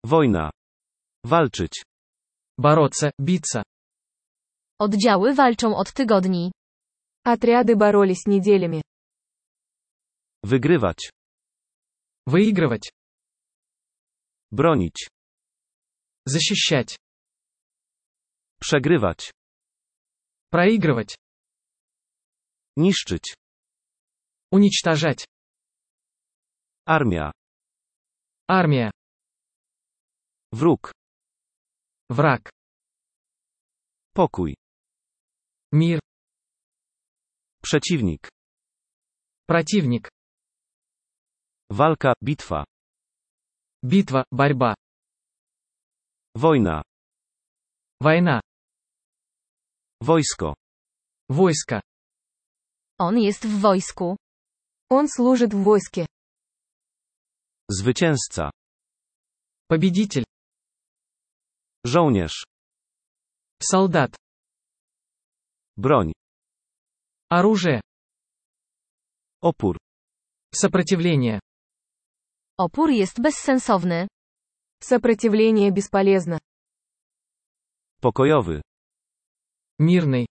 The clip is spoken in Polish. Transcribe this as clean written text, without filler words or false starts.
Wojna. Walczyć. Бороться, биться. Oddziały walczą od tygodni. Отряды боролись неделями. Wygrywać. Выигрывать. Bronić. Защищать. Przegrywać. Проигрывать. Niszczyć. Уничтожать. Armia. Армия. Wróg. Враг. Pokój. Мир. Przeciwnik. Противник. Walka, bitwa. Битва, борьба. Wojna. Война. Wojsko. Войско. On jest w wojsku. Он служит в войске. Zwycięzca. Победитель. Żołnierz. Солдат. Broń. Оружие. Opór. Сопротивление. Opór jest bezsensowny. Сопротивление бесполезно. Pokojowy. Мирный.